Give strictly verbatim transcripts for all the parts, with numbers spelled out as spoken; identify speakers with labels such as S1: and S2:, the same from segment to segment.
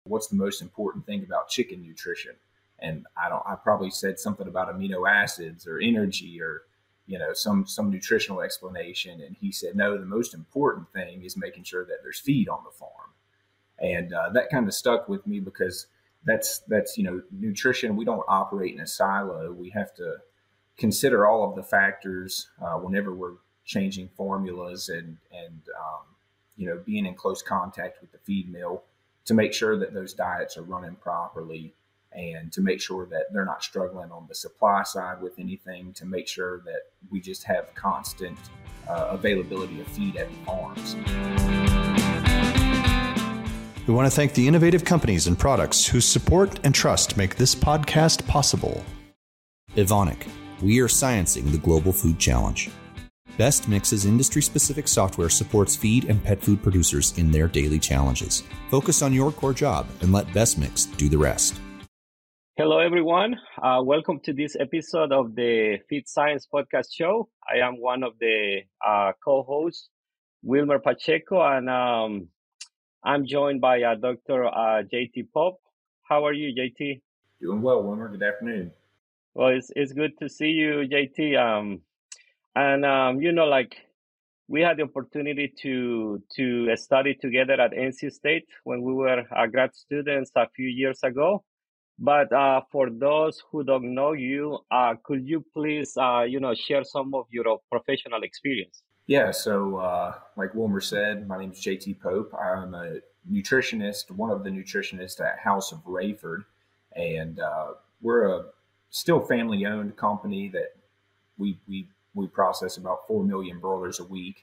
S1: what's the most important thing about chicken nutrition? And I don't, I probably said something about amino acids or energy or, you know, some, some nutritional explanation. And he said, no, the most important thing is making sure that there's feed on the farm. And uh, that kind of stuck with me because that's, that's, you know, nutrition. We don't operate in a silo. We have to consider all of the factors uh, whenever we're changing formulas and, and, um, you know, being in close contact with the feed mill to make sure that those diets are running properly and to make sure that they're not struggling on the supply side with anything, to make sure that we just have constant uh, availability of feed at the farms.
S2: We want to thank the innovative companies and products whose support and trust make this podcast possible.
S3: Evonik. We are sciencing the global food challenge. Best Mix's industry-specific software supports feed and pet food producers in their daily challenges. Focus on your core job and let Best Mix do the rest.
S4: Hello, everyone. Uh, welcome to this episode of the Feed Science Podcast Show. I am one of the uh, co-hosts, Wilmer Pacheco, and um, I'm joined by uh, Doctor Uh, J T Pope. How are you, J T?
S1: Doing well, Wilmer. Good afternoon.
S4: Well, it's it's good to see you, J T. Um, and um, you know, like we had the opportunity to to study together at N C State when we were uh, grad students a few years ago. But uh, for those who don't know you, uh, could you please, uh, you know, share some of your professional experience?
S1: Yeah. So, uh, like Wilmer said, my name is J T Pope. I'm a nutritionist, one of the nutritionists at House of Rayford, and uh, we're a still family-owned company that we we we process about four million broilers a week,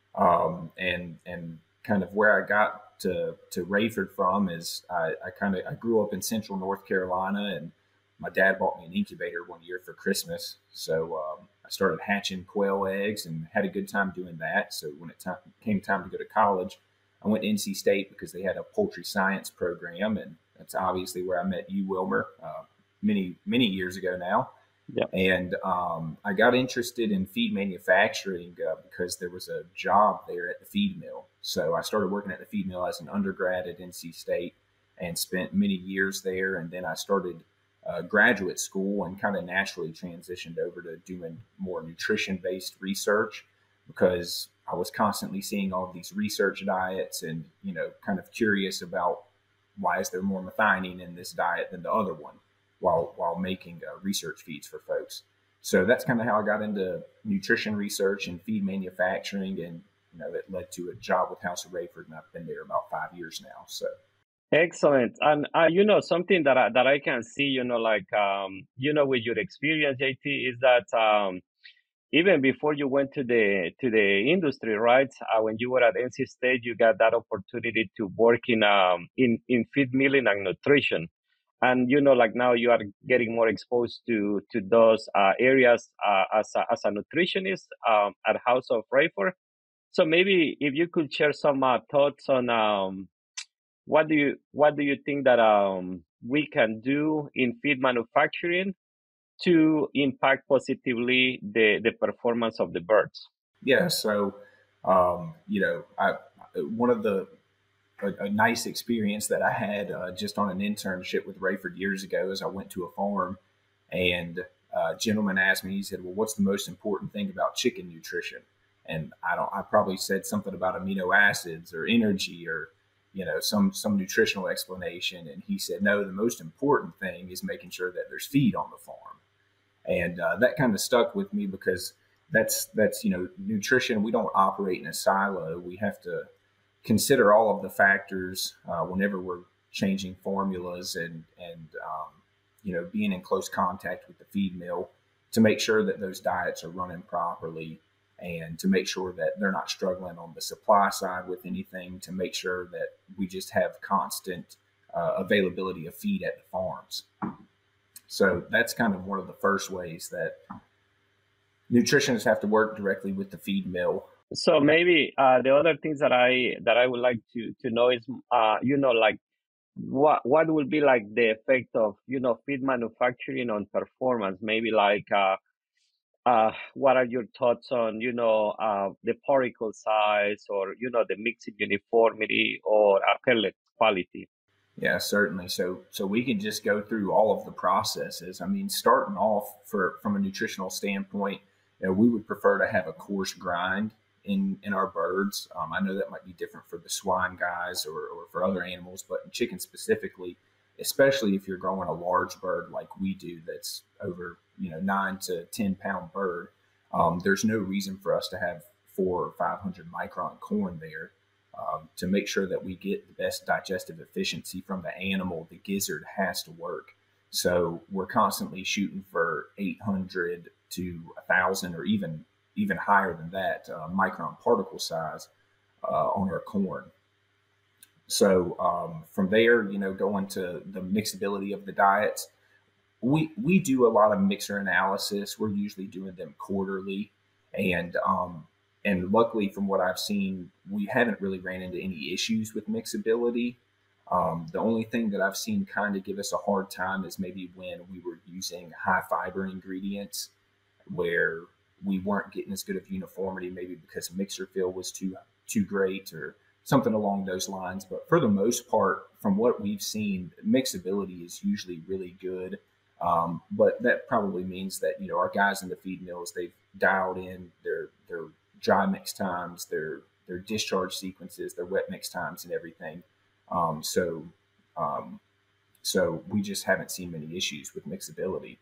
S1: um, and and kind of where I got to to Rayford from is I, I kind of I grew up in Central North Carolina, and my dad bought me an incubator one year for Christmas, so um, I started hatching quail eggs and had a good time doing that. So when it time, came time to go to college, I went to N C State because they had a poultry science program, and that's obviously where I met you, Wilmer, uh, many many years ago now.
S4: Yeah.
S1: And um, I got interested in feed manufacturing uh, because there was a job there at the feed mill. So I started working at the feed mill as an undergrad at N C State and spent many years there. And then I started uh, graduate school and kind of naturally transitioned over to doing more nutrition-based research because I was constantly seeing all of these research diets and, you know, kind of curious about why is there more methionine in this diet than the other one, while while making uh, research feeds for folks. So that's kind of how I got into nutrition research and feed manufacturing, and you know that led to a job with House of Rayford, and I've been there about five years now. So
S4: excellent. And uh, you know something that I, that I can see, you know, like um, you know, with your experience, J T, is that um, even before you went to the to the industry, right? Uh, when you were at N C State, you got that opportunity to work in um in in feed milling and nutrition. And, you know, like now you are getting more exposed to to those uh, areas uh, as, a, as a nutritionist um, at House of Rayford. So maybe if you could share some uh, thoughts on um, what do you what do you think that um, we can do in feed manufacturing to impact positively the, the performance of the birds?
S1: Yeah, so um, you know, I one of the A, a nice experience that I had uh, just on an internship with Rayford years ago is I went to a farm and a gentleman asked me, he said, well, what's the most important thing about chicken nutrition? And I don't, I probably said something about amino acids or energy or, you know, some, some nutritional explanation. And he said, no, the most important thing is making sure that there's feed on the farm. And uh, that kind of stuck with me because that's, that's, you know, nutrition. We don't operate in a silo. We have to consider all of the factors uh, whenever we're changing formulas and, and um, you know, being in close contact with the feed mill to make sure that those diets are running properly and to make sure that they're not struggling on the supply side with anything, to make sure that we just have constant uh, availability of feed at the farms. So that's kind of one of the first ways that nutritionists have to work directly with the feed mill.
S4: So maybe uh, the other things that I that I would like to to know is uh, you know, like what what will be like the effect of, you know, feed manufacturing on performance? Maybe like uh, uh, what are your thoughts on, you know, uh, the particle size or, you know, the mixing uniformity or uh, pellet quality?
S1: Yeah, certainly. So, so we can just go through all of the processes. I mean, starting off for from a nutritional standpoint, you know, we would prefer to have a coarse grind in in our birds. Um, I know that might be different for the swine guys or, or for other animals, but in chicken specifically, especially if you're growing a large bird like we do, that's over you know nine to ten pound bird. Um, there's no reason for us to have four or five hundred micron corn there um, to make sure that we get the best digestive efficiency from the animal. The gizzard has to work. So we're constantly shooting for eight hundred to one thousand or even even higher than that uh, micron particle size uh, on our corn. So um, from there, you know, going to the mixability of the diets, we we do a lot of mixer analysis. We're usually doing them quarterly, and um, and luckily, from what I've seen, we haven't really ran into any issues with mixability. Um, the only thing that I've seen kind of give us a hard time is maybe when we were using high fiber ingredients, where we weren't getting as good of uniformity, maybe because mixer fill was too too great or something along those lines. But for the most part, from what we've seen, mixability is usually really good. Um, but that probably means that you know our guys in the feed mills, they've dialed in their their dry mix times, their their discharge sequences, their wet mix times, and everything. Um, so um, so we just haven't seen many issues with mixability.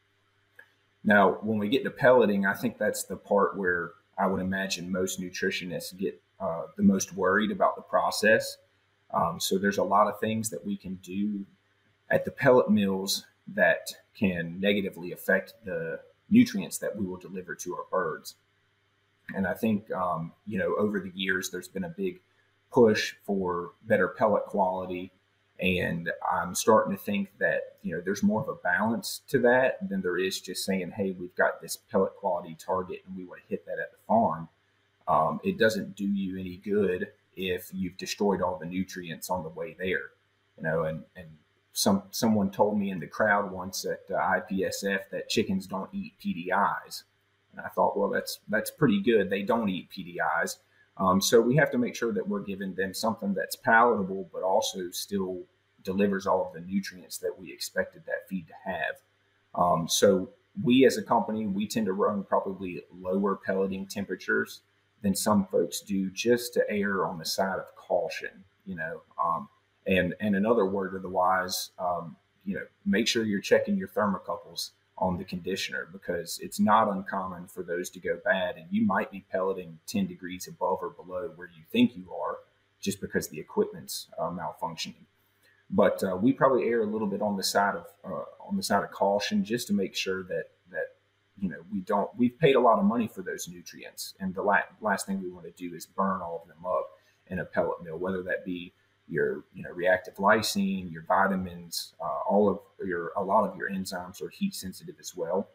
S1: Now, when we get to pelleting, I think that's the part where I would imagine most nutritionists get uh, the most worried about the process. Um, so there's a lot of things that we can do at the pellet mills that can negatively affect the nutrients that we will deliver to our birds. And I think, um, you know, over the years, there's been a big push for better pellet quality. And I'm starting to think that, you know, there's more of a balance to that than there is just saying, hey, we've got this pellet quality target and we want to hit that at the farm. Um, it doesn't do you any good if you've destroyed all the nutrients on the way there, you know, and, and some someone told me in the crowd once at uh, I P S F that chickens don't eat P D Is. And I thought, well, that's that's pretty good. They don't eat P D Is. Um, so we have to make sure that we're giving them something that's palatable, but also still delivers all of the nutrients that we expected that feed to have. Um, so we as a company, we tend to run probably lower pelleting temperatures than some folks do, just to err on the side of caution, you know. Um, and and another word of the wise, um, you know, make sure you're checking your thermocouples on the conditioner, because it's not uncommon for those to go bad, and you might be pelleting ten degrees above or below where you think you are just because the equipment's uh, malfunctioning. But uh, we probably err a little bit on the side of uh, on the side of caution, just to make sure that that you know we don't we've paid a lot of money for those nutrients, and the la- last thing we want to do is burn all of them up in a pellet mill, whether that be your you know reactive lysine, your vitamins, uh, all of your a lot of your enzymes are heat sensitive as well.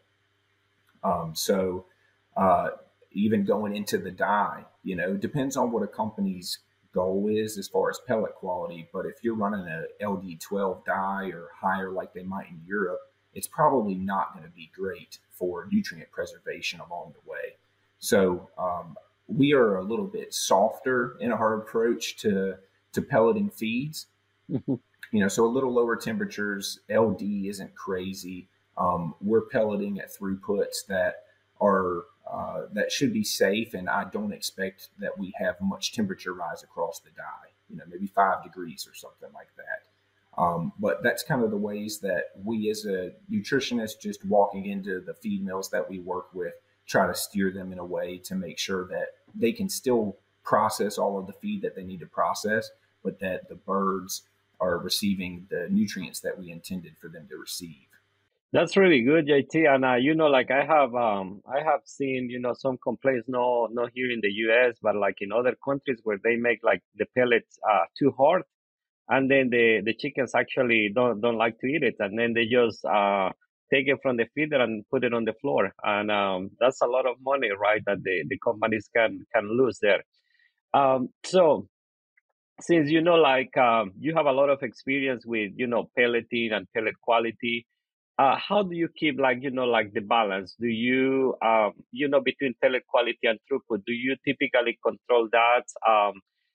S1: Um, so uh, even going into the dye, you know, depends on what a company's goal is as far as pellet quality. But if you're running a L D twelve dye or higher like they might in Europe, it's probably not going to be great for nutrient preservation along the way. So um, we are a little bit softer in our approach to to pelleting feeds.
S4: Mhm.
S1: You know, so a little lower temperatures. L D isn't crazy. Um, we're pelleting at throughputs that are uh, that should be safe, and I don't expect that we have much temperature rise across the dye. You know, maybe five degrees or something like that. Um, but that's kind of the ways that we, as a nutritionist, just walking into the feed mills that we work with, try to steer them in a way to make sure that they can still process all of the feed that they need to process, but that the birds are receiving the nutrients that we intended for them to receive.
S4: That's really good, J T. And uh, you know, like I have, um, I have seen, you know, some complaints, no, not here in the U S, but like in other countries where they make like the pellets uh, too hard, and then the the chickens actually don't don't like to eat it, and then they just uh, take it from the feeder and put it on the floor, and um, that's a lot of money, right? That the the companies can can lose there. Um, so since you know, like um, you have a lot of experience with you know pelleting and pellet quality, uh, how do you keep like you know like the balance? Do you um, you know between pellet quality and throughput? Do you typically control that? Um,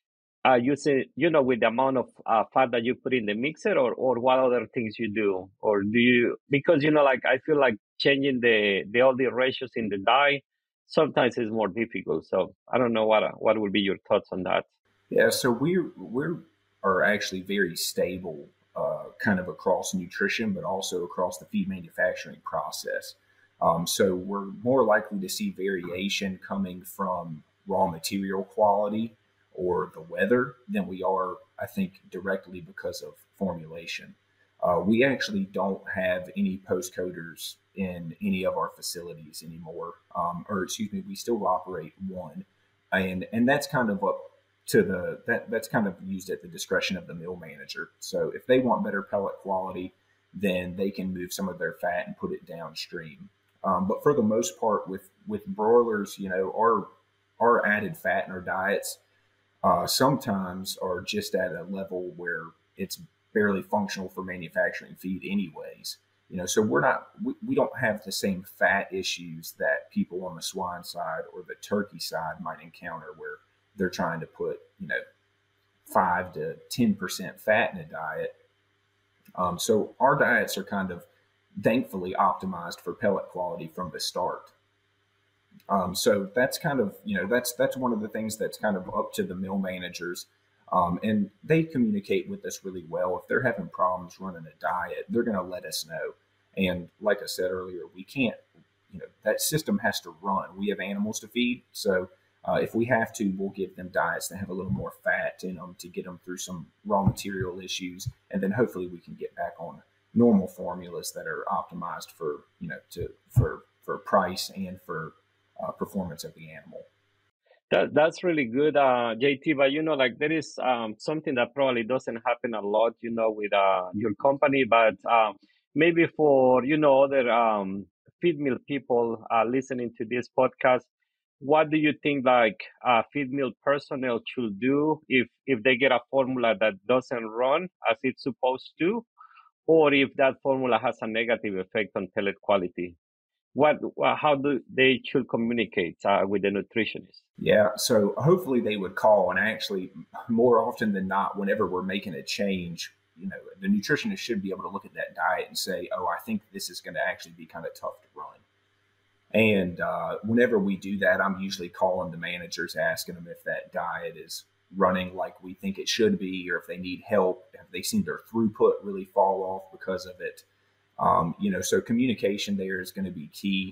S4: uh, using, you know, with the amount of uh, fat that you put in the mixer, or, or what other things you do? Or do you, because, you know, like I feel like changing the, the all the ratios in the dye sometimes is more difficult. So I don't know what, what would be your thoughts on that?
S1: Yeah, so we're we're are actually very stable, uh, kind of across nutrition, but also across the feed manufacturing process. Um, so we're more likely to see variation coming from raw material quality or the weather than we are, I think, directly because of formulation. Uh, we actually don't have any post coaters in any of our facilities anymore, um, or excuse me, we still operate one, and and that's kind of up to the that that's kind of used at the discretion of the mill manager. So if they want better pellet quality, then they can move some of their fat and put it downstream. Um, but for the most part, with with broilers, you know, our our added fat in our diets uh, sometimes are just at a level where it's barely functional for manufacturing feed, anyways. You know, so we're not we, we don't have the same fat issues that people on the swine side or the turkey side might encounter, where they're trying to put, you know, five to ten percent fat in a diet. Um, so our diets are kind of thankfully optimized for pellet quality from the start. Um, so that's kind of, you know, that's that's one of the things that's kind of up to the mill managers. Um, and they communicate with us really well. If they're having problems running a diet, they're going to let us know. And like I said earlier, we can't, you know, that system has to run. We have animals to feed. So uh, if we have to, we'll give them diets that have a little more fat in them to get them through some raw material issues. And then hopefully we can get back on normal formulas that are optimized for, you know, to, for, for price and for uh, performance of the animal.
S4: That that's really good, uh, J T. But you know, like there is um, something that probably doesn't happen a lot, you know, with uh, your company. But um, maybe for you know other um, feed mill people uh, listening to this podcast, what do you think like uh, feed mill personnel should do if if they get a formula that doesn't run as it's supposed to, or if that formula has a negative effect on pellet quality? What how do they should communicate uh, with the nutritionist?
S1: Yeah, so hopefully they would call, and actually more often than not, whenever we're making a change, you know, the nutritionist should be able to look at that diet and say, oh, I think this is going to actually be kind of tough to run. And uh, whenever we do that, I'm usually calling the managers, asking them if that diet is running like we think it should be, or if they need help, if they seen their throughput really fall off because of it. Um, you know, so communication there is going to be key.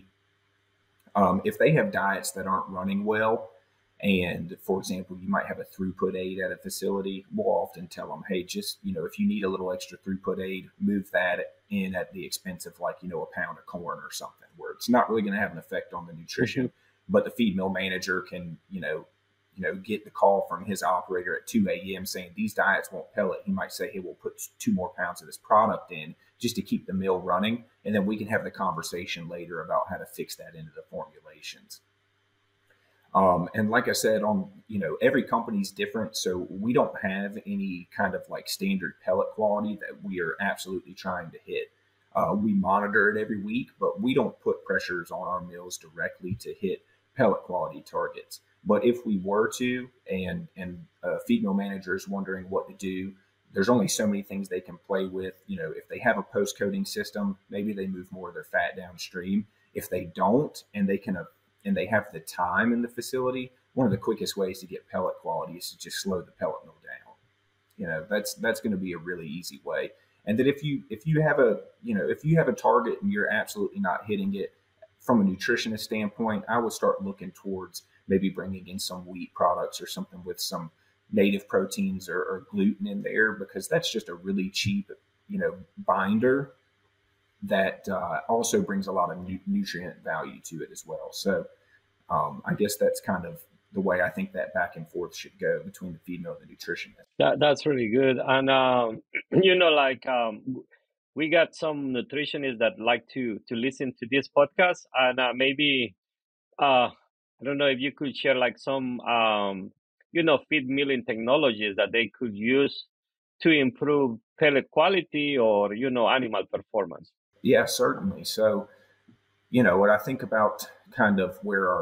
S1: Um, if they have diets that aren't running well, and for example, you might have a throughput aid at a facility, we'll often tell them, hey, just, you know, if you need a little extra throughput aid, move that in at the expense of, like, you know, a pound of corn or something, where it's not really going to have an effect on the nutrition, mm-hmm. but the feed mill manager can, you know, you know, get the call from his operator at two a.m. saying these diets won't pellet. He might say, hey, we'll put two more pounds of this product in just to keep the mill running. And then we can have the conversation later about how to fix that into the formulations. Um, and like I said, on, you know, every company's different. So we don't have any kind of like standard pellet quality that we are absolutely trying to hit. Uh, we monitor it every week, but we don't put pressures on our mills directly to hit pellet quality targets. But if we were to, and and a feed mill manager is wondering what to do, there's only so many things they can play with. You know, if they have a post-coating system, maybe they move more of their fat downstream. If they don't, and they can, uh, and they have the time in the facility, one of the quickest ways to get pellet quality is to just slow the pellet mill down. You know, that's that's going to be a really easy way. And that if you if you have a you know if you have a target and you're absolutely not hitting it, from a nutritionist standpoint, I would start looking towards maybe bringing in some wheat products or something with some native proteins or, or gluten in there, because that's just a really cheap, you know, binder that uh, also brings a lot of nu- nutrient value to it as well. So um, I guess that's kind of the way I think that back and forth should go between the feed mill and the nutritionist.
S4: That that's really good. And um, you know, like um, we got some nutritionists that like to to listen to this podcast, and uh, maybe uh, I don't know if you could share like some um, you know, feed milling technologies that they could use to improve pellet quality or, you know, animal performance.
S1: Yeah, certainly. So, you know, when I think about kind of where our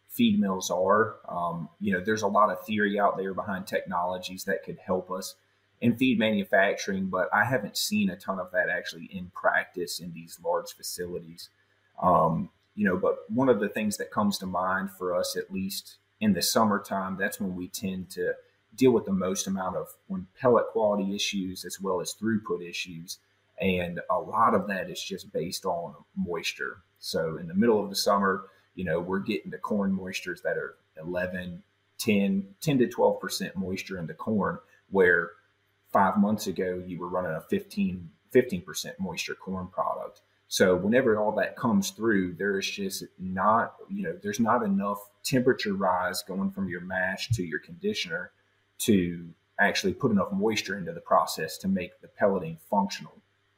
S1: feed mills are. Um, you know, there's a lot of theory out there behind technologies that could help us in feed manufacturing, but I haven't seen a ton of that actually in practice in these large facilities. Um, you know, but one of the things that comes to mind for us, at least in the summertime, that's when we tend to deal with the most amount of when pellet quality issues as well as throughput issues. And a lot of that is just based on moisture. So in the middle of the summer, you know, we're getting the corn moistures that are eleven, ten, ten to twelve percent moisture in the corn, where five months ago you were running a fifteen, fifteen percent moisture corn product. So whenever all that comes through, there is just not, you know, there's not enough temperature rise going from your mash to your conditioner to actually put enough moisture into the process to make the pelleting functional.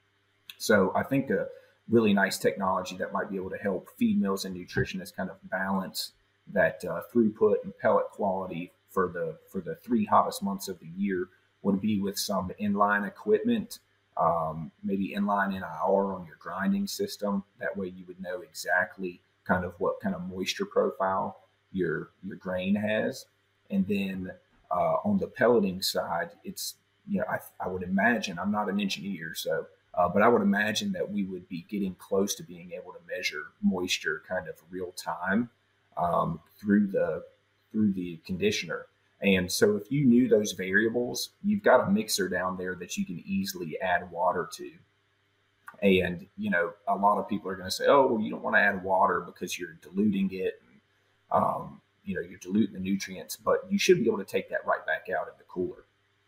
S1: So I think a really nice technology that might be able to help feed mills and nutritionists kind of balance that uh, throughput and pellet quality for the for the three hottest months of the year would be with some inline equipment, um, maybe inline N I R on your grinding system. That way you would know exactly kind of what kind of moisture profile your your grain has. And then uh, on the pelleting side, it's, you know, I, I would imagine, I'm not an engineer, so Uh, but I would imagine that we would be getting close to being able to measure moisture kind of real time um, through the through the conditioner. And so if you knew those variables, you've got a mixer down there that you can easily add water to. And, you know, a lot of people are going to say, oh, well, you don't want to add water because you're diluting it. And, um, you know, you're diluting the nutrients, but you should be able to take that right back out in the cooler.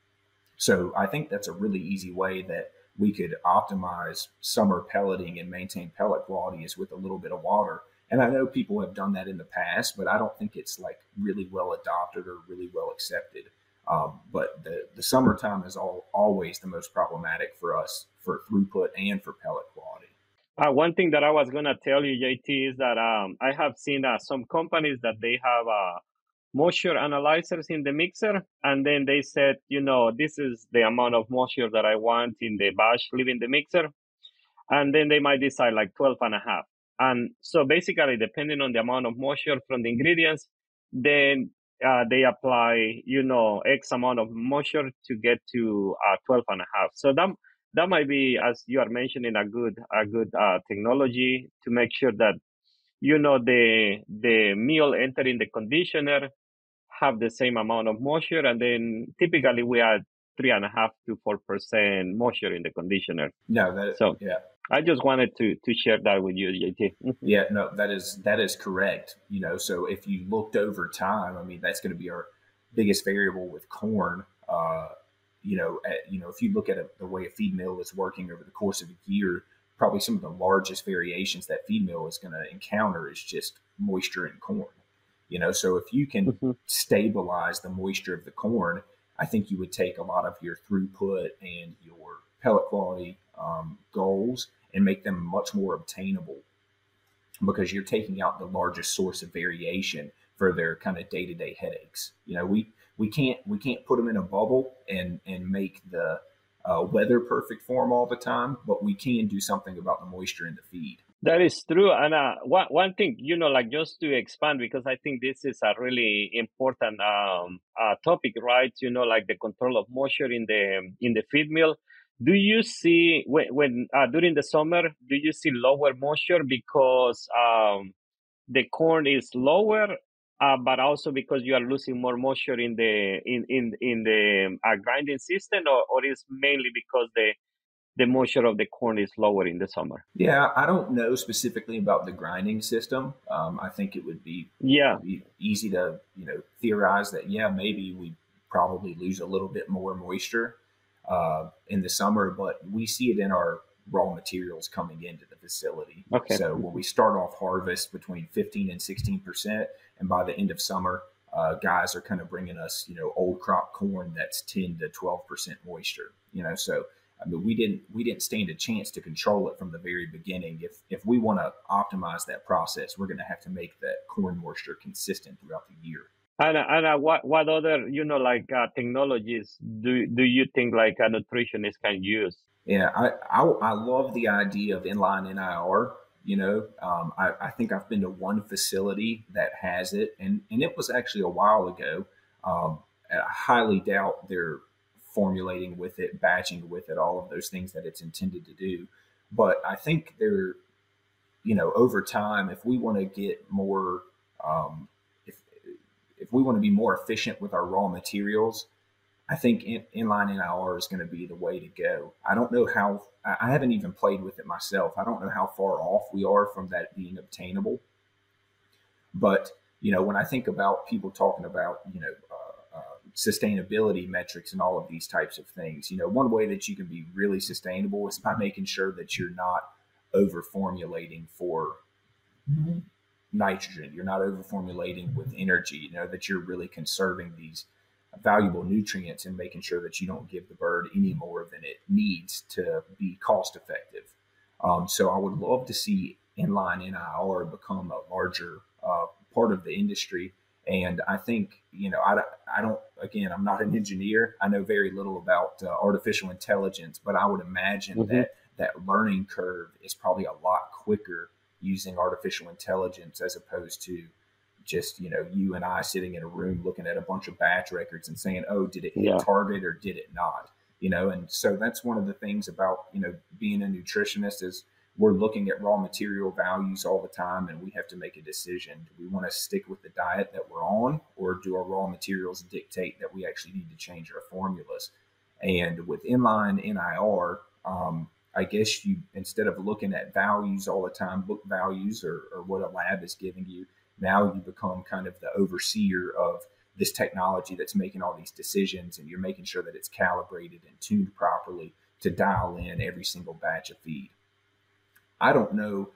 S1: So I think that's a really easy way that we could optimize summer pelleting and maintain pellet quality is with a little bit of water. And I know people have done that in the past, but I don't think it's like really well adopted or really well accepted. Um, but the, the summertime is all, always the most problematic for us for throughput and for pellet quality.
S4: Uh, one thing that I was going to tell you, J T, is that um, I have seen uh, some companies that they have uh, moisture analyzers in the mixer, and then they said, you know, this is the amount of moisture that I want in the batch leaving the mixer, and then they might decide like twelve and a half. And so basically, depending on the amount of moisture from the ingredients, then uh, they apply, you know, X amount of moisture to get to uh, twelve and a half. So that that might be, as you are mentioning, a good a good uh, technology to make sure that, you know, the the meal entering the conditioner have the same amount of moisture, and then typically we add three and a half to four percent moisture in the conditioner.
S1: No, that
S4: so
S1: yeah.
S4: I just wanted to to share that with you, J T.
S1: Yeah, no, that is that is correct. You know, so if you looked over time, I mean, that's going to be our biggest variable with corn. Uh, you know, at, you know, if you look at a, the way a feed mill is working over the course of a year, probably some of the largest variations that feed mill is going to encounter is just moisture in corn. You know, so if you can mm-hmm. stabilize the moisture of the corn, I think you would take a lot of your throughput and your pellet quality um, goals and make them much more obtainable, because you're taking out the largest source of variation for their kind of day-to-day headaches. You know, we we can't we can't put them in a bubble and and make the uh, weather perfect for them all the time, but we can do something about the moisture in the feed.
S4: That is true. And uh, one, one thing, you know, like just to expand, because I think this is a really important um, uh, topic, right? You know, like the control of moisture in the in the feed mill. Do you see when, when uh, during the summer, do you see lower moisture because um, the corn is lower, uh, but also because you are losing more moisture in the in in in the uh, grinding system, or, or is mainly because the the moisture of the corn is lower in the summer?
S1: Yeah, I don't know specifically about the grinding system. Um, I think it would be,
S4: yeah.
S1: would be easy to, you know, theorize that, yeah, maybe we probably lose a little bit more moisture uh, in the summer, but we see it in our raw materials coming into the facility.
S4: Okay.
S1: So when we start off harvest between fifteen and sixteen percent, and by the end of summer, uh, guys are kind of bringing us, you know, old crop corn that's ten to twelve percent moisture, you know, so I mean, we didn't we didn't stand a chance to control it from the very beginning. If if we want to optimize that process, we're going to have to make that corn moisture consistent throughout the year.
S4: And and uh, what what other, you know, like uh, technologies do do you think like a nutritionist can use?
S1: Yeah, I, I I love the idea of inline N I R You know, um, I, I think I've been to one facility that has it, and, and it was actually a while ago. Um, I highly doubt they're formulating with it, batching with it, all of those things that it's intended to do. But I think they're, you know, over time, if we want to get more, um, if if we want to be more efficient with our raw materials, I think in, inline N I R is going to be the way to go. I don't know how, I haven't even played with it myself. I don't know how far off we are from that being obtainable. But, you know, when I think about people talking about, you know, uh, uh, sustainability metrics and all of these types of things, you know, one way that you can be really sustainable is by making sure that you're not over formulating for mm-hmm. nitrogen. You're not over formulating with energy, you know, that you're really conserving these valuable nutrients and making sure that you don't give the bird any more than it needs to be cost effective. Um, so I would love to see inline N I R become a larger uh, part of the industry. And I think, you know, I, I don't, again, I'm not an engineer. I know very little about uh, artificial intelligence, but I would imagine mm-hmm. that that learning curve is probably a lot quicker using artificial intelligence as opposed to just, you know, you and I sitting in a room looking at a bunch of batch records and saying, oh, did it hit yeah. target or did it not? You know, and so that's one of the things about, you know, being a nutritionist is we're looking at raw material values all the time, and we have to make a decision. Do we want to stick with the diet that we're on, or do our raw materials dictate that we actually need to change our formulas? And with inline N I R, um, I guess you, instead of looking at values all the time, book values or, or what a lab is giving you, now you become kind of the overseer of this technology that's making all these decisions, and you're making sure that it's calibrated and tuned properly to dial in every single batch of feed. I don't know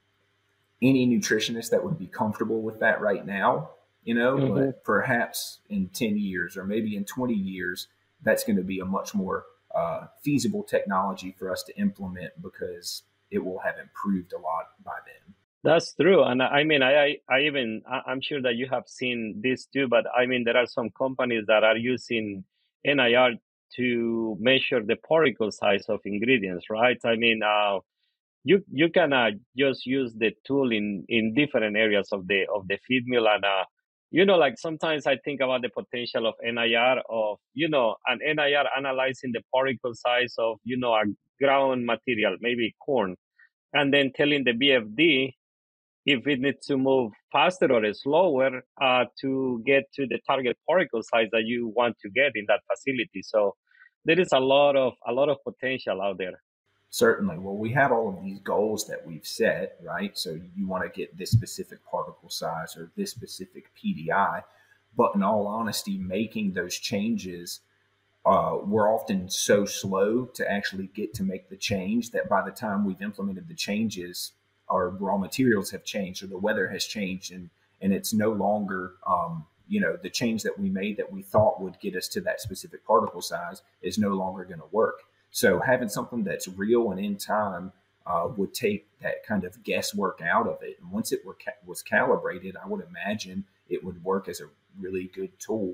S1: any nutritionist that would be comfortable with that right now, you know, mm-hmm. but perhaps in ten years or maybe in twenty years, that's going to be a much more uh, feasible technology for us to implement because it will have improved a lot by then.
S4: That's true. And I mean, I, I, I even, I'm sure that you have seen this too, but I mean, there are some companies that are using N I R to measure the particle size of ingredients, right? I mean, uh, you, you can uh, just use the tool in, in different areas of the, of the feed mill. And, uh, you know, like sometimes I think about the potential of N I R of, you know, an N I R analyzing the particle size of, you know, a ground material, maybe corn, and then telling the B F D if it needs to move faster or slower uh, to get to the target particle size that you want to get in that facility. So there is a lot of a lot of potential out there.
S1: Certainly. Well, we have all of these goals that we've set, right? So you want to get this specific particle size or this specific P D I, but in all honesty, making those changes, uh, we're often so slow to actually get to make the change that by the time we've implemented the changes, our raw materials have changed or the weather has changed, and, and it's no longer, um, you know, the change that we made that we thought would get us to that specific particle size is no longer going to work. So having something that's real and in time uh, would take that kind of guesswork out of it. And once it were ca- was calibrated, I would imagine it would work as a really good tool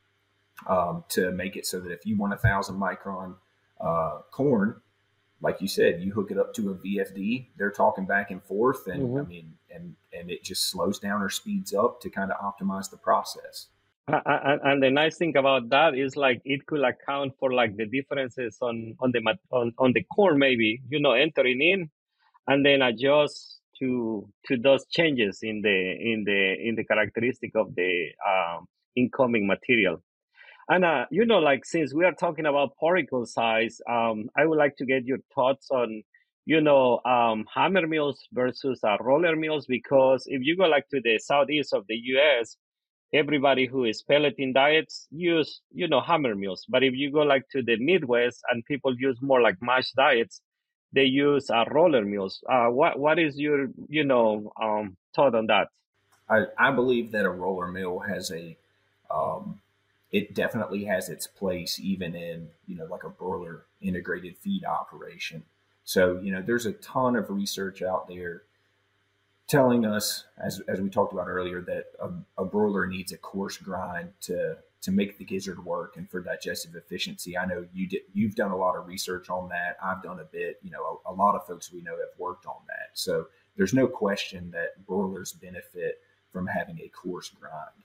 S1: um, to make it so that if you want a thousand micron uh, corn, like you said, you hook it up to a V F D, they're talking back and forth. And mm-hmm. I mean, and, and it just slows down or speeds up to kind of optimize the process.
S4: Uh, and, and the nice thing about that is like it could account for like the differences on, on the on, on the corn, maybe, you know, entering in and then adjust to to those changes in the in the in the characteristic of the um, incoming material. And, uh, you know, like, since we are talking about particle size, um, I would like to get your thoughts on, you know, um, hammer mills versus uh, roller mills, because if you go like to the southeast of the U S, everybody who is pelleting diets use, you know, hammer mills. But if you go like to the Midwest and people use more like mash diets, they use uh, roller mills. Uh, what What is your, you know, um, thought on that?
S1: I, I believe that a roller mill has a, um, it definitely has its place even in, you know, like a broiler integrated feed operation. So, you know, there's a ton of research out there telling us, as as we talked about earlier, that a, a broiler needs a coarse grind to to make the gizzard work and for digestive efficiency. I know you did, you've done a lot of research on that. I've done a bit, you know, a, a lot of folks we know have worked on that. So there's no question that broilers benefit from having a coarse grind.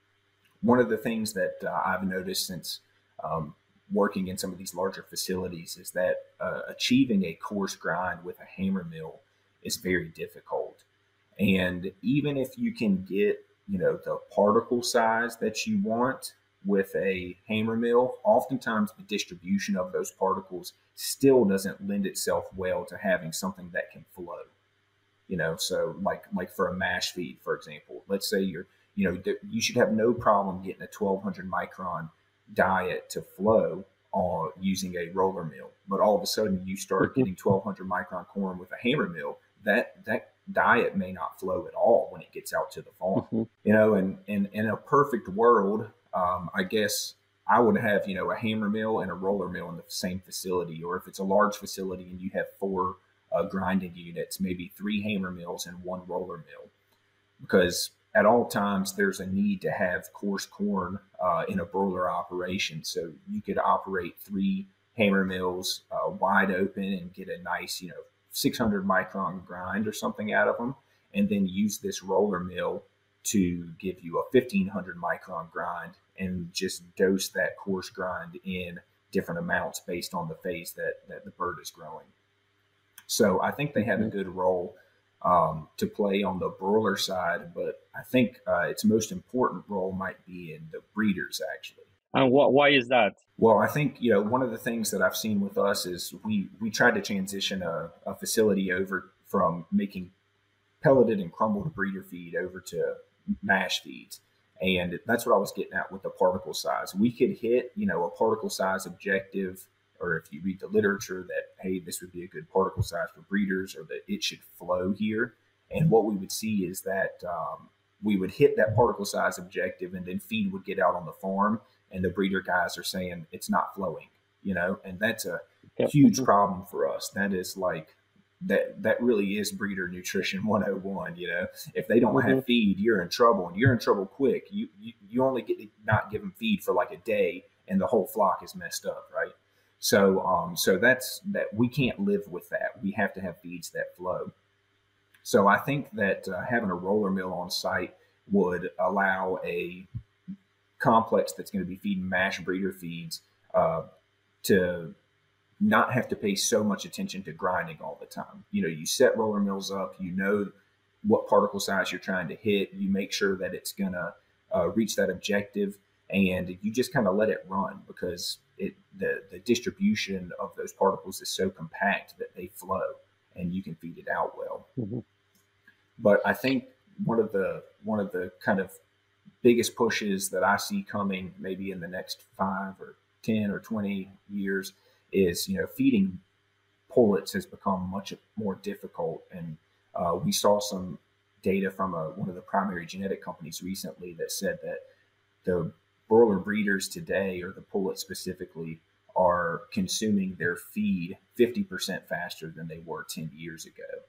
S1: One of the things that uh, I've noticed since um, working in some of these larger facilities is that uh, achieving a coarse grind with a hammer mill is very difficult. And even if you can get, you know, the particle size that you want with a hammer mill, oftentimes the distribution of those particles still doesn't lend itself well to having something that can flow. You know, so like like for a mash feed, for example, let's say you're, you know, you should have no problem getting a twelve hundred micron diet to flow on using a roller mill. But all of a sudden you start getting twelve hundred micron corn with a hammer mill, that that diet may not flow at all when it gets out to the farm. Mm-hmm. You know, and, and in a perfect world, um, I guess I would have, you know, a hammer mill and a roller mill in the same facility. Or if it's a large facility and you have four uh, grinding units, maybe three hammer mills and one roller mill. Because at all times there's a need to have coarse corn uh, in a broiler operation. So you could operate three hammer mills uh, wide open and get a nice, you know, six hundred micron grind or something out of them, and then use this roller mill to give you a fifteen hundred micron grind and just dose that coarse grind in different amounts based on the phase that, that the bird is growing. So I think they have a good role um, to play on the broiler side, but I think uh, its most important role might be in the breeders, actually.
S4: And what, why is that?
S1: Well, I think, you know, one of the things that I've seen with us is we, we tried to transition a, a facility over from making pelleted and crumbled breeder feed over to mash feeds. And that's what I was getting at with the particle size. We could hit, you know, a particle size objective, or if you read the literature that, hey, this would be a good particle size for breeders, or that it should flow here. And what we would see is that um, we would hit that particle size objective, and then feed would get out on the farm, and the breeder guys are saying it's not flowing, you know, and that's a yep. huge problem for us. That is like, that that really is breeder nutrition one oh one. You know, if they don't mm-hmm. have feed, you're in trouble, and you're in trouble quick. You, you you only get to not give them feed for like a day, and the whole flock is messed up, right? So um so that's that we can't live with that. We have to have feeds that flow. So I think that uh, having a roller mill on site would allow a complex that's going to be feeding mash breeder feeds uh, to not have to pay so much attention to grinding all the time. You know, you set roller mills up, you know what particle size you're trying to hit, you make sure that it's going to uh, reach that objective, and you just kind of let it run, because it the, the distribution of those particles is so compact that they flow and you can feed it out well. Mm-hmm. But I think one of the one of the kind of biggest pushes that I see coming maybe in the next five or ten or twenty years is, you know, feeding pullets has become much more difficult. And uh, we saw some data from a, one of the primary genetic companies recently that said that the broiler breeders today, or the pullets specifically, are consuming their feed fifty percent faster than they were ten years ago.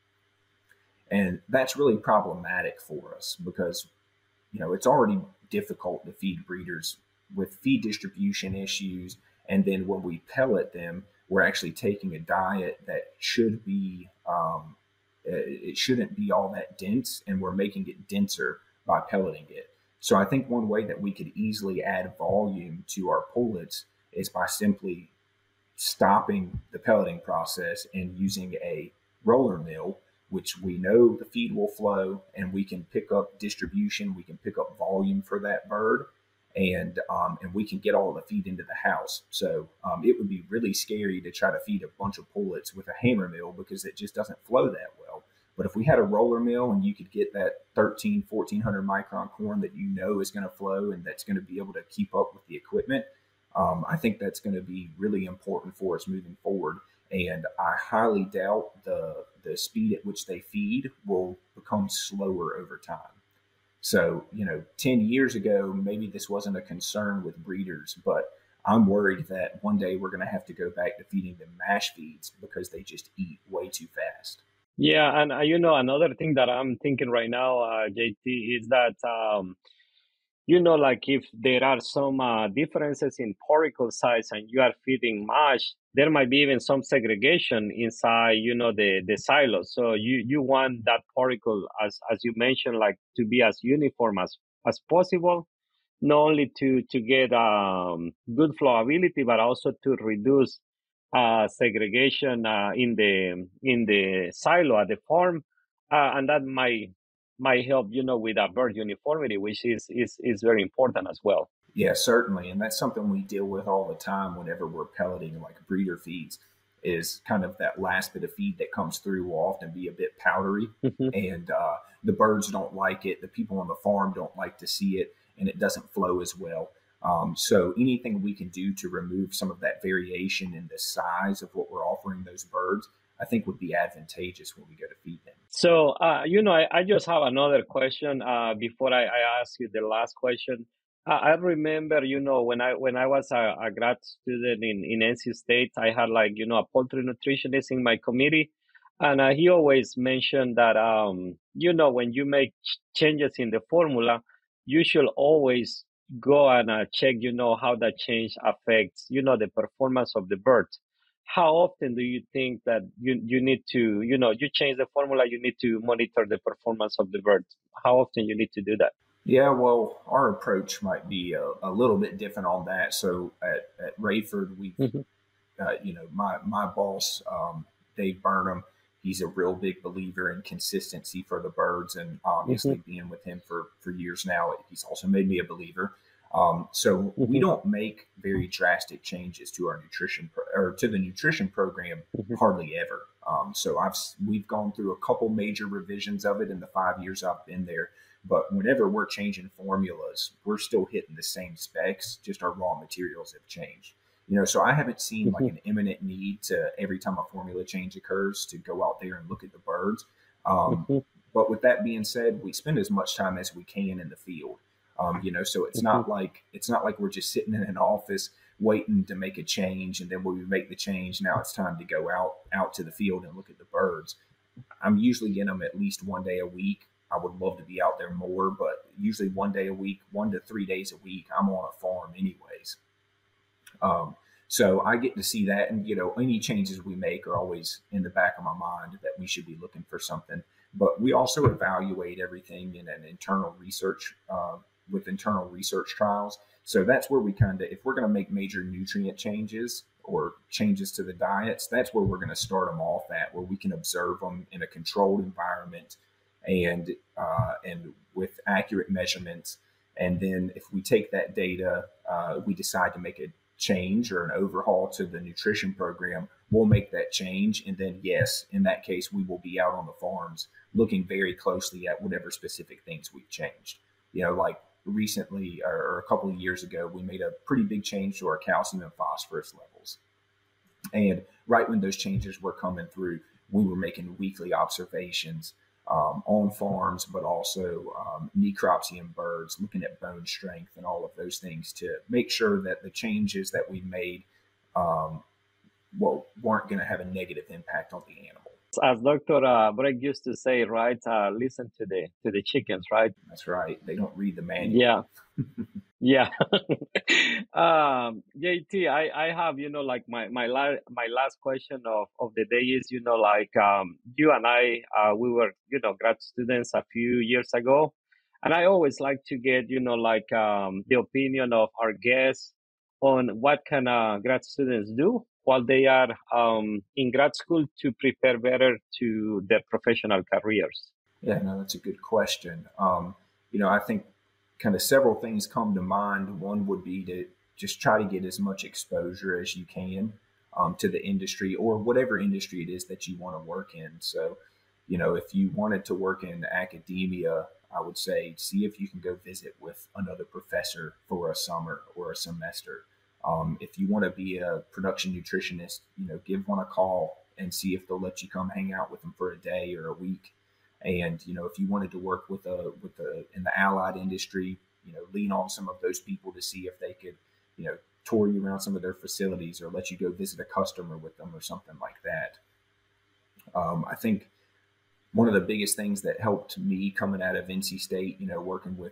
S1: And that's really problematic for us because, you know, it's already difficult to feed breeders with feed distribution issues. And then when we pellet them, we're actually taking a diet that should be, um, it shouldn't be all that dense, and we're making it denser by pelleting it. So I think one way that we could easily add volume to our pullets is by simply stopping the pelleting process and using a roller mill, which we know the feed will flow, and we can pick up distribution, we can pick up volume for that bird, and um, and we can get all of the feed into the house. So um, it would be really scary to try to feed a bunch of pullets with a hammer mill because it just doesn't flow that well. But if we had a roller mill and you could get that thirteen, fourteen hundred micron corn that you know is going to flow and that's going to be able to keep up with the equipment, um, I think that's going to be really important for us moving forward. And I highly doubt the the speed at which they feed will become slower over time. So, you know, ten years ago, maybe this wasn't a concern with breeders, but I'm worried that one day we're going to have to go back to feeding them mash feeds because they just eat way too fast.
S4: Yeah, and uh, you know, another thing that I'm thinking right now, uh, J T, is that um, you know, like if there are some uh, differences in poricle size and you are feeding mash, there might be even some segregation inside, you know, the, the silos. So you, you want that poricle, as, as you mentioned, like to be as uniform as, as possible, not only to, to get um, good flowability, but also to reduce uh, segregation uh, in the in the silo at the farm, uh, and that might might help, you know, with a bird uniformity, which is is is very important as well.
S1: Yeah, certainly. And that's something we deal with all the time whenever we're pelleting like breeder feeds, is kind of that last bit of feed that comes through will often be a bit powdery.
S4: Mm-hmm.
S1: And uh, the birds don't like it. The people on the farm don't like to see it, and it doesn't flow as well. Um, so anything we can do to remove some of that variation in the size of what we're offering those birds, I think would be advantageous when we go to feed them.
S4: So, uh, you know, I, I just have another question uh, before I, I ask you the last question. Uh, I remember, you know, when I when I was a, a grad student in, in N C State, I had like, you know, a poultry nutritionist in my committee. And uh, he always mentioned that, um, you know, when you make ch- changes in the formula, you should always go and uh, check, you know, how that change affects, you know, the performance of the birds. How often do you think that you, you need to, you know, you change the formula, you need to monitor the performance of the birds? How often you need to do that?
S1: Yeah, well, our approach might be a, a little bit different on that. So at, at Rayford, we've,
S4: Mm-hmm.
S1: uh, you know, my my boss, um, Dave Burnham, he's a real big believer in consistency for the birds, and
S4: Mm-hmm.
S1: obviously being with him for for years now, he's also made me a believer. Um, so we
S4: Mm-hmm.
S1: don't make very drastic changes to our nutrition pro- or to the nutrition program
S4: Mm-hmm.
S1: hardly ever. Um, so I've we've gone through a couple major revisions of it in the five years I've been there. But whenever we're changing formulas, we're still hitting the same specs, just our raw materials have changed. You know, so I haven't seen like
S4: Mm-hmm.
S1: an imminent need to every time a formula change occurs to go out there and look at the birds. Um,
S4: Mm-hmm.
S1: but with that being said, we spend as much time as we can in the field. Um, you know, so it's
S4: Mm-hmm.
S1: not like it's not like we're just sitting in an office waiting to make a change, and then when we make the change, now it's time to go out out to the field and look at the birds. I'm usually getting them at least one day a week. I would love to be out there more, but usually one day a week, one to three days a week, I'm on a farm anyways. Um, so I get to see that, and you know, any changes we make are always in the back of my mind that we should be looking for something. But we also evaluate everything in an internal research uh, with internal research trials. So that's where we kind of, if we're going to make major nutrient changes or changes to the diets, that's where we're going to start them off at, where we can observe them in a controlled environment and uh, and with accurate measurements. And then if we take that data, uh, we decide to make a change or an overhaul to the nutrition program, we'll make that change. And then, yes, in that case, we will be out on the farms looking very closely at whatever specific things we've changed. You know, like recently or a couple of years ago, we made a pretty big change to our calcium and phosphorus levels. And right when those changes were coming through, we were making weekly observations um, on farms, but also um, necropsy in birds, looking at bone strength and all of those things to make sure that the changes that we made um, well, weren't going to have a negative impact on the animal.
S4: As Doctor Uh, Breck used to say, right? Uh, listen to the to the chickens, right?
S1: That's right. They don't read the manual.
S4: Yeah. Yeah. um, J T, I, I have, you know, like my, my, la- my last question of, of the day is, you know, like, um, you and I, uh, we were, you know, grad students a few years ago. And I always like to get, you know, like, um, the opinion of our guests on what can, uh, grad students do while they are, um, in grad school to prepare better to their professional careers.
S1: Yeah, no, that's a good question. Um, you know, I think kind of several things come to mind. One would be to just try to get as much exposure as you can um, to the industry or whatever industry it is that you want to work in. So, you know, if you wanted to work in academia, I would say see if you can go visit with another professor for a summer or a semester. Um, if you want to be a production nutritionist, you know, give one a call and see if they'll let you come hang out with them for a day or a week. And you know, if you wanted to work with a with a in the allied industry, you know, lean on some of those people to see if they could, you know, tour you around some of their facilities or let you go visit a customer with them or something like that. Um, I think one of the biggest things that helped me coming out of N C State, you know, working with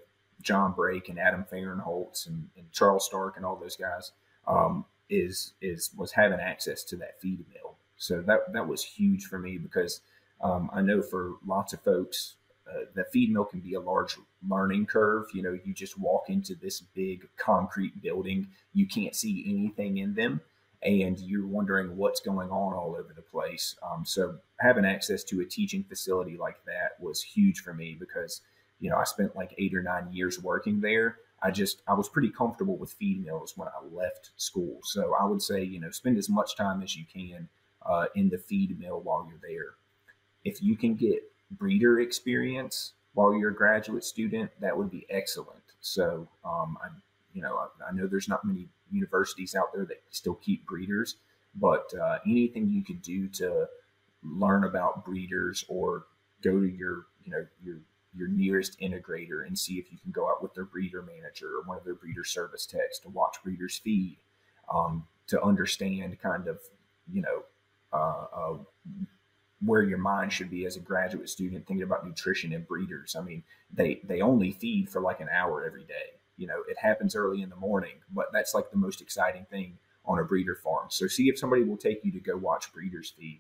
S1: John Brake and Adam Fahrenholtz and, and Charles Stark and all those guys, um, is is was having access to that feed mill. So that that was huge for me because um, I know for lots of folks, uh, the feed mill can be a large learning curve. You know, you just walk into this big concrete building, you can't see anything in them, and you're wondering what's going on all over the place. Um, so having access to a teaching facility like that was huge for me because, you know, I spent like eight or nine years working there. I just, I was pretty comfortable with feed mills when I left school. So I would say, you know, spend as much time as you can uh, in the feed mill while you're there. If you can get breeder experience while you're a graduate student, that would be excellent. So, um, I, you know, I, I know there's not many universities out there that still keep breeders, but uh, anything you could do to learn about breeders or go to your, you know, your your nearest integrator and see if you can go out with their breeder manager or one of their breeder service techs to watch breeders feed, um, to understand kind of, you know, uh, uh, where your mind should be as a graduate student thinking about nutrition and breeders. I mean, they, they only feed for like an hour every day. You know, it happens early in the morning, but that's like the most exciting thing on a breeder farm. So see if somebody will take you to go watch breeders feed.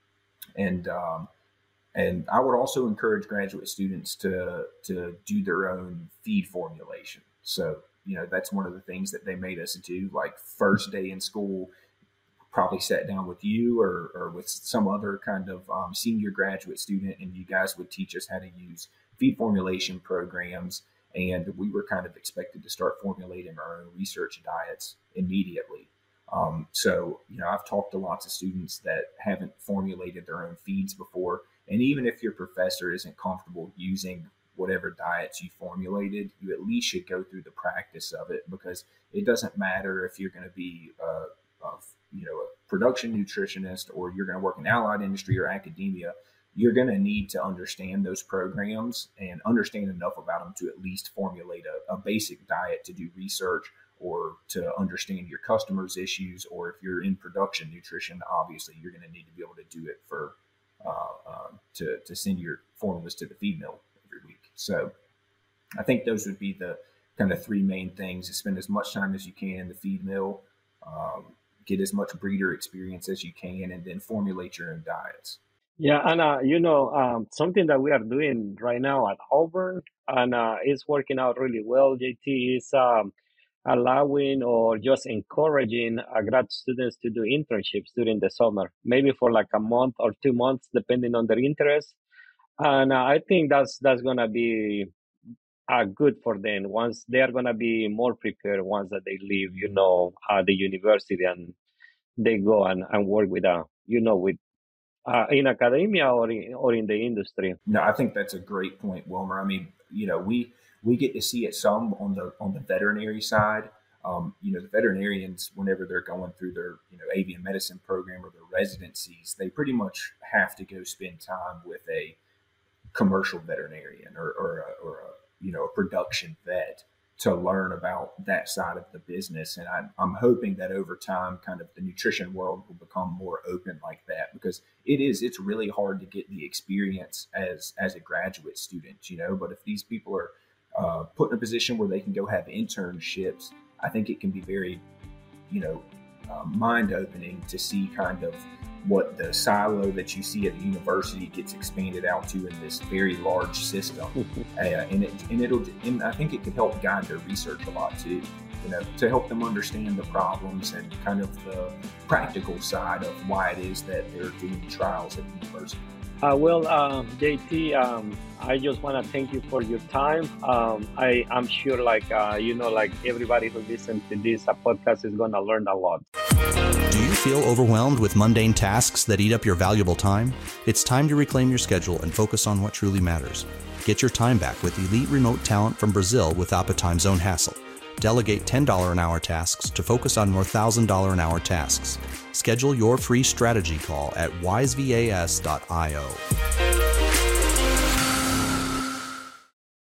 S1: And, um, And I would also encourage graduate students to to do their own feed formulation. So, you know, that's one of the things that they made us do. Like first day in school, probably sat down with you or, or with some other kind of um, senior graduate student, and you guys would teach us how to use feed formulation programs. And we were kind of expected to start formulating our own research diets immediately. Um, so, you know, I've talked to lots of students that haven't formulated their own feeds before. And even if your professor isn't comfortable using whatever diets you formulated, you at least should go through the practice of it, because it doesn't matter if you're going to be a, a, you know, a production nutritionist or you're going to work in allied industry or academia. You're going to need to understand those programs and understand enough about them to at least formulate a, a basic diet to do research or to understand your customers' issues. Or if you're in production nutrition, obviously you're going to need to be able to do it for Uh, uh, to, to send your formulas to the feed mill every week. So I think those would be the kind of three main things: is spend as much time as you can in the feed mill, um, get as much breeder experience as you can, and then formulate your own diets.
S4: Yeah, and uh, you know, um, something that we are doing right now at Auburn, and uh, it's working out really well, J T, is um, allowing or just encouraging uh, grad students to do internships during the summer, maybe for like a month or two months, depending on their interest. And uh, I think that's that's gonna be uh, good for them. Once they are gonna be more prepared once that they leave, you know, uh, the university, and they go and, and work with, uh, you know, with uh, in academia or in, or in the industry.
S1: No, I think that's a great point, Wilmer. I mean, you know, we we get to see it some on the on the veterinary side. Um, you know, the veterinarians, whenever they're going through their, you know, avian medicine program or their residencies, they pretty much have to go spend time with a commercial veterinarian or, or, a, or a, you know, a production vet to learn about that side of the business. And I'm, I'm hoping that over time, kind of the nutrition world will become more open like that, because it is, it's really hard to get the experience as, as a graduate student, you know, but if these people are uh, put in a position where they can go have internships, I think it can be very, you know, uh, mind-opening to see kind of what the silo that you see at a university gets expanded out to in this very large system. uh, and it and it'll and I think it can help guide their research a lot too, you know, to help them understand the problems and kind of the practical side of why it is that they're doing trials at the university.
S4: Uh, well, um, J T, um, I just want to thank you for your time. Um, I, I'm sure, like, uh, you know, like everybody who listens to this uh, podcast is going to learn a lot.
S3: Do you feel overwhelmed with mundane tasks that eat up your valuable time? It's time to reclaim your schedule and focus on what truly matters. Get your time back with elite remote talent from Brazil without the time zone hassle. Delegate ten dollars an hour tasks to focus on more one thousand dollars an hour tasks. Schedule your free strategy call at wise vas dot io.